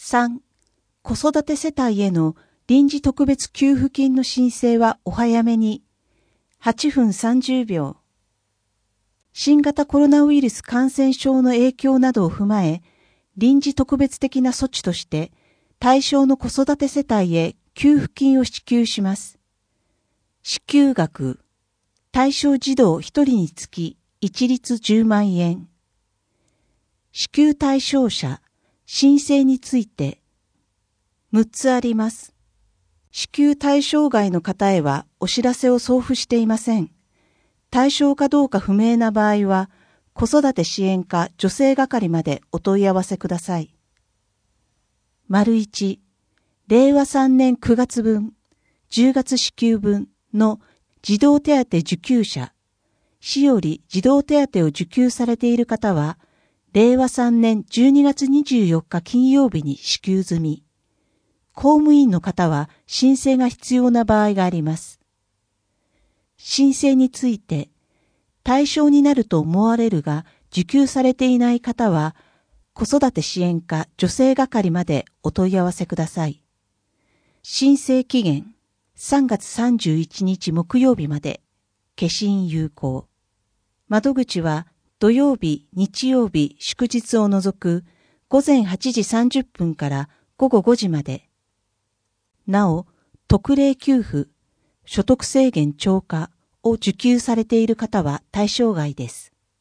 3、子育て世帯への臨時特別給付金の申請はお早めに。8分30秒。新型コロナウイルス感染症の影響などを踏まえ、臨時特別的な措置として、対象の子育て世帯へ給付金を支給します。支給額、対象児童1人につき一律10万円。支給対象者、申請について、6つあります。支給対象外の方へはお知らせを送付していません。対象かどうか不明な場合は、子育て支援課女性係までお問い合わせください。1、令和3年9月分、10月支給分の児童手当受給者、市より児童手当を受給されている方は、令和3年12月24日金曜日に支給済み。公務員の方は申請が必要な場合があります。申請について、対象になると思われるが受給されていない方は、子育て支援課女性係までお問い合わせください。申請期限、3月31日木曜日まで、消印有効。窓口は土曜日、日曜日、祝日を除く午前8時30分から午後5時まで。なお、特例給付、所得制限超過を受給されている方は対象外です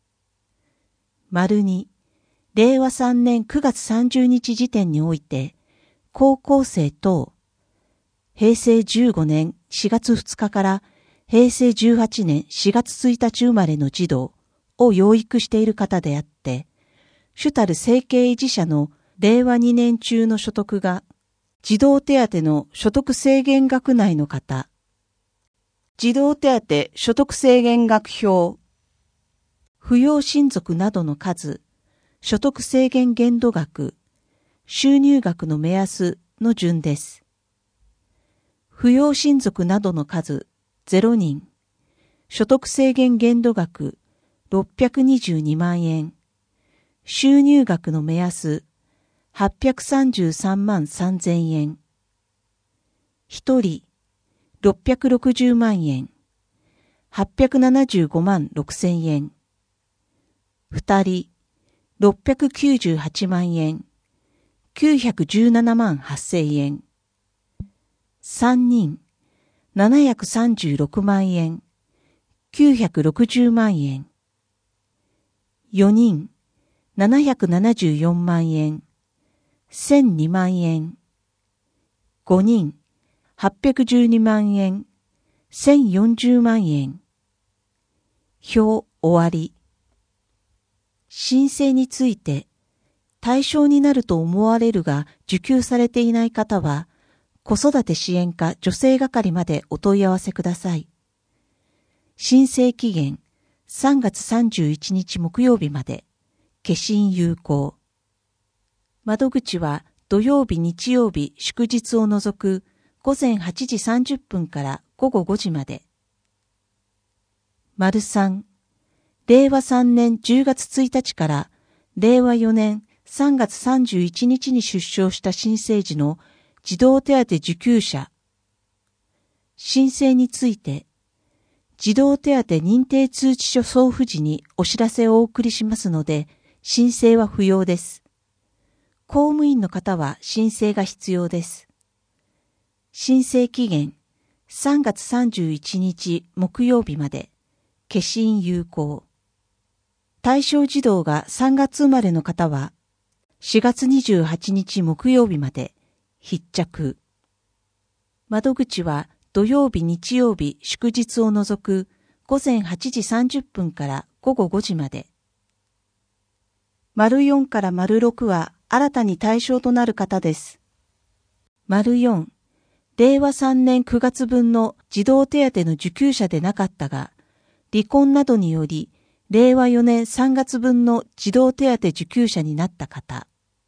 。2、令和3年9月30日時点において、高校生等、平成15年4月2日から平成18年4月1日生まれの児童を養育している方であって、主たる生計維持者の令和2年中の所得が、児童手当の所得制限額内の方、児童手当所得制限額表、扶養親族などの数、所得制限限度額、収入額の目安の順です。扶養親族などの数0人、所得制限限度額622万円、収入額の目安833万3000円。1人、660万円、875万6000円。2人、698万円、917万8000円。3人、736万円、960万円。4人、774万円、1002万円。5人、812万円、1040万円。表終わり。申請について、対象になると思われるが受給されていない方は、子育て支援課女性係までお問い合わせください。申請期限、3月31日木曜日まで、消印有効。窓口は土曜日、日曜日、祝日を除く午前8時30分から午後5時まで。3、令和3年10月1日から令和4年3月31日に出生した新生児の児童手当受給者。申請について、児童手当認定通知書送付時にお知らせをお送りしますので、申請は不要です。公務員の方は申請が必要です。申請期限、3月31日木曜日まで、消印有効。対象児童が3月生まれの方は、4月28日木曜日まで、必着。窓口は土曜日、日曜日、祝日を除く午前8時30分から午後5時まで。4から6は新たに対象となる方です。4、令和3年9月分の児童手当の受給者でなかったが、離婚などにより、令和4年3月分の児童手当受給者になった方。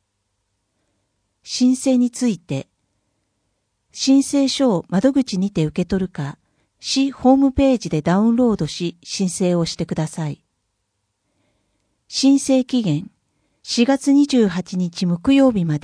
申請について、申請書を窓口にて受け取るか、市ホームページでダウンロードし申請をしてください。申請期限、4月28日木曜日まで、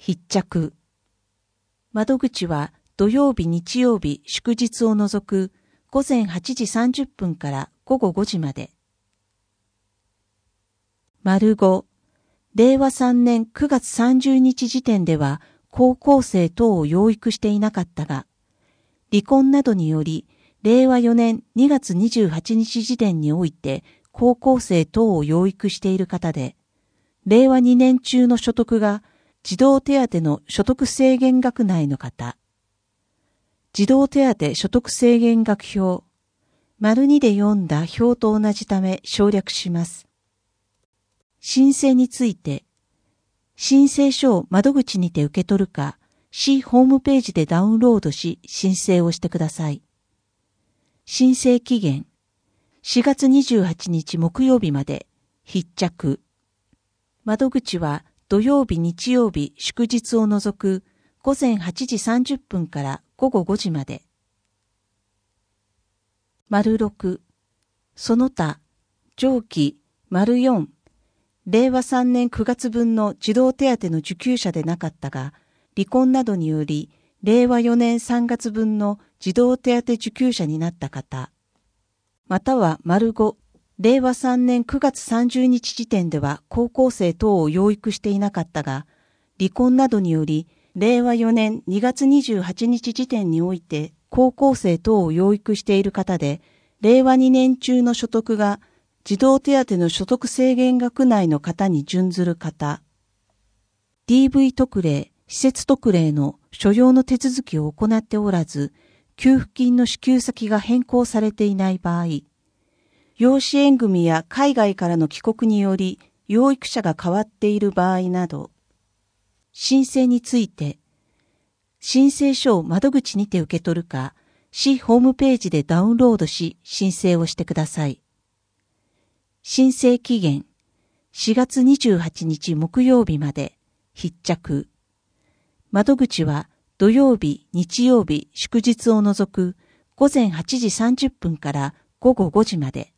必着。窓口は土曜日、日曜日、祝日を除く午前8時30分から午後5時まで。5、令和3年9月30日時点では高校生等を養育していなかったが、離婚などにより令和4年2月28日時点において高校生等を養育している方で、令和2年中の所得が児童手当の所得制限額内の方。児童手当所得制限額表。2で読んだ表と同じため省略します。申請について、申請書を窓口にて受け取るか、市ホームページでダウンロードし申請をしてください。申請期限、4月28日木曜日まで、必着。窓口は土曜日、日曜日、祝日を除く午前8時30分から午後5時まで。6、その他、上記、4、令和3年9月分の児童手当の受給者でなかったが、離婚などにより、令和4年3月分の児童手当受給者になった方、または5、令和3年9月30日時点では高校生等を養育していなかったが、離婚などにより、令和4年2月28日時点において高校生等を養育している方で、令和2年中の所得が児童手当の所得制限額内の方に準ずる方、DV 特例、施設特例の所要の手続きを行っておらず、給付金の支給先が変更されていない場合、養子縁組や海外からの帰国により養育者が変わっている場合など、申請について、申請書を窓口にて受け取るか、市ホームページでダウンロードし申請をしてください。申請期限、4月28日木曜日まで、必着。窓口は土曜日、日曜日、祝日を除く午前8時30分から午後5時まで。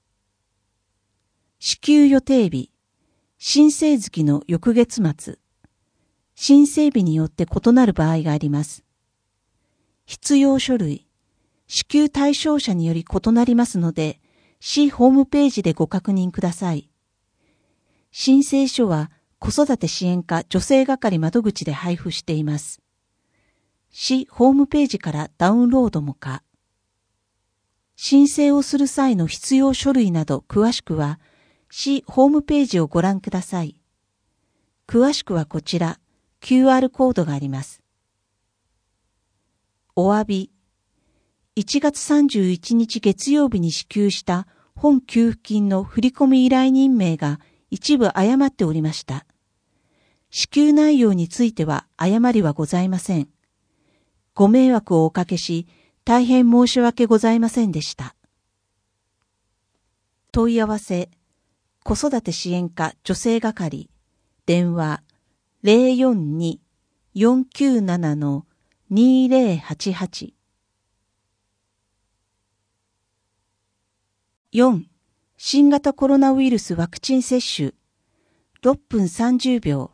支給予定日、申請月の翌月末。申請日によって異なる場合があります。必要書類、支給対象者により異なりますので、市ホームページでご確認ください。申請書は子育て支援課女性係窓口で配布しています。市ホームページからダウンロードも可。申請をする際の必要書類など詳しくは、市ホームページをご覧ください。詳しくはこちら、QR コードがあります。お詫び。1月31日月曜日に支給した本給付金の振込依頼人名が一部誤っておりました。支給内容については誤りはございません。ご迷惑をおかけし、大変申し訳ございませんでした。問い合わせ、子育て支援課女性係、電話042-497-2088 4. 新型コロナウイルスワクチン接種6分30秒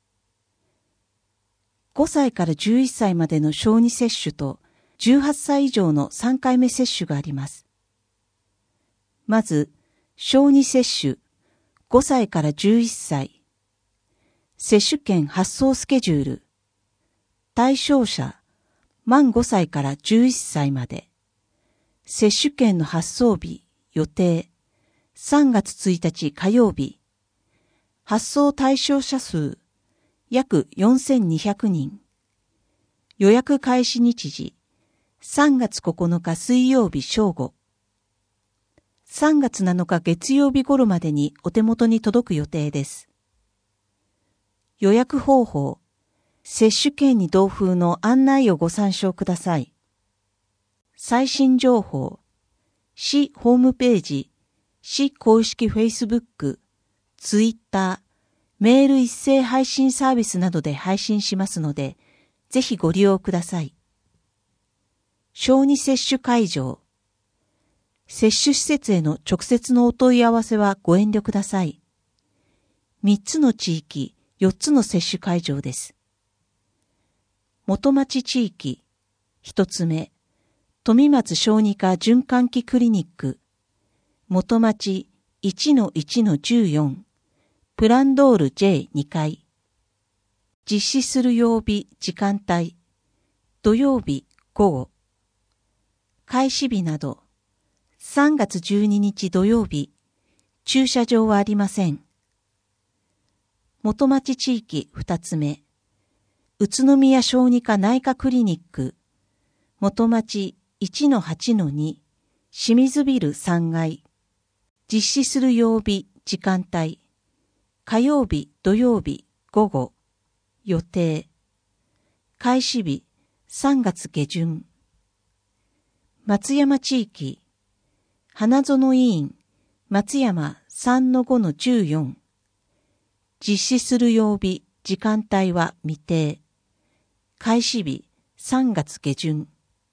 5歳から11歳までの小児接種と18歳以上の3回目接種があります。まず、小児接種5歳から11歳接種券発送スケジュール対象者満5歳から11歳まで接種券の発送日予定3月1日火曜日発送対象者数約4200人予約開始日時3月9日水曜日正午3月7日月曜日頃までにお手元に届く予定です。予約方法接種券に同封の案内をご参照ください。最新情報市ホームページ、市公式Facebook、Twitter、メール一斉配信サービスなどで配信しますので、ぜひご利用ください。小児接種会場、接種施設への直接のお問い合わせはご遠慮ください。3つの地域、4つの接種会場です。 元町地域、一つ目、富松小児科循環器クリニック、元町 1-1-14、プランドール J2 階。実施する曜日、時間帯、土曜日午後。開始日など、3月12日土曜日、駐車場はありません。元町地域二つ目、宇都宮小児科内科クリニック、元町 1-8-2、清水ビル3階。実施する曜日、時間帯、火曜日、土曜日、午後。予定。開始日、3月下旬。松山地域、花園医院、松山 3-5-14。実施する曜日、時間帯は未定。開始日、3月下旬。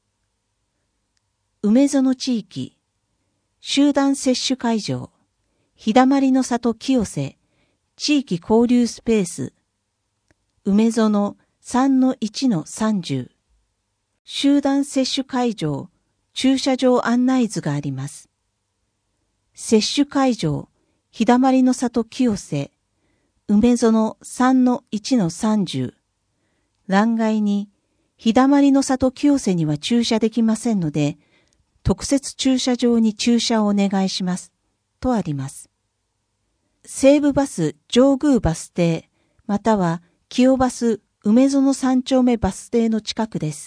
梅園地域、集団接種会場、日だまりの里清瀬、地域交流スペース、梅園 3-1-30。集団接種会場、駐車場案内図があります。接種会場、日だまりの里清瀬、梅園 3-1-30。欄外に、日だまりの里清瀬には駐車できませんので、特設駐車場に駐車をお願いします。とあります。西武バス上宮バス停、または清バス梅園3丁目バス停の近くです。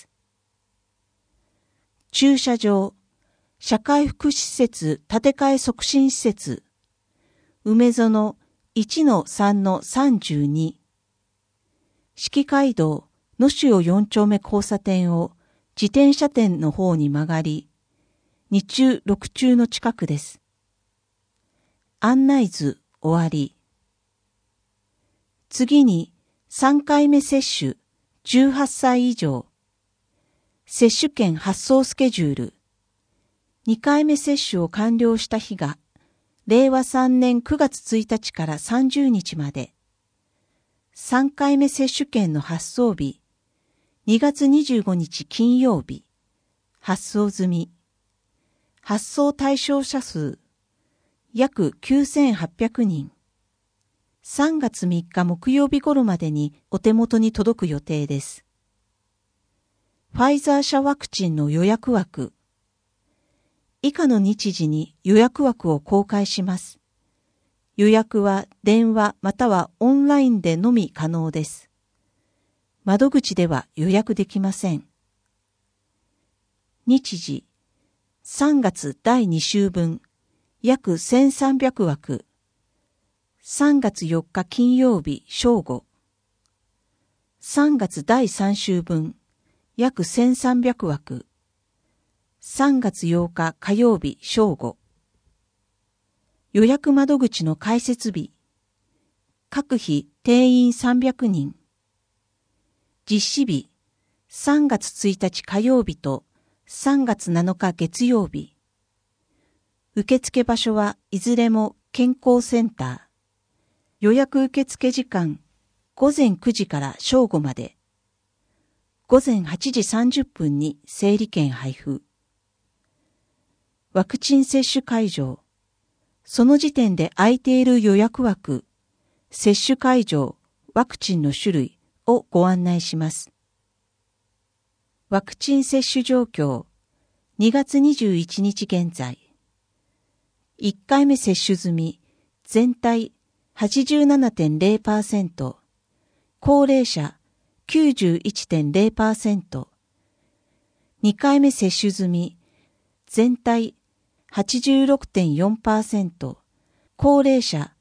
駐車場、社会福祉施設建て替え促進施設、梅園 1-3-32。四季街道野潮4丁目交差点を自転車店の方に曲がり、2中6中の近くです。案内図終わり。次に3回目接種18歳以上。接種券発送スケジュール。2回目接種を完了した日が令和3年9月1日から30日まで。3回目接種券の発送日。2月25日金曜日。発送済み。発送対象者数。約9800人。3月3日木曜日頃までにお手元に届く予定です。ファイザー社ワクチンの予約枠。以下の日時に予約枠を公開します。予約は電話またはオンラインでのみ可能です。窓口では予約できません。日時。3月第2週分、約1300枠。3月4日金曜日正午。3月第3週分、約1300枠。3月8日火曜日正午。予約窓口の開設日。各日定員300人。実施日。3月1日火曜日と3月7日月曜日。受付場所はいずれも健康センター。予約受付時間、午前9時から正午まで。午前8時30分に整理券配布。ワクチン接種会場。その時点で空いている予約枠、接種会場、ワクチンの種類をご案内します。ワクチン接種状況、2月21日現在。1回目接種済み、全体 87.0%、高齢者 91.0%、2回目接種済み、全体 86.4%、高齢者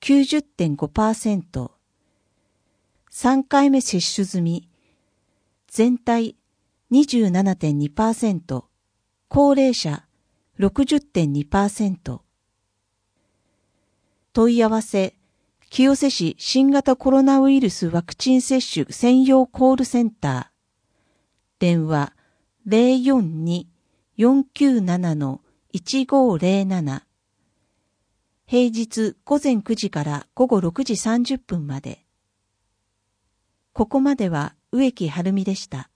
90.5%、3回目接種済み、全体 27.2%、高齢者 60.2%。問い合わせ、清瀬市新型コロナウイルスワクチン接種専用コールセンター。電話 042-497-1507。平日午前9時から午後6時30分まで。ここまでは植木晴美でした。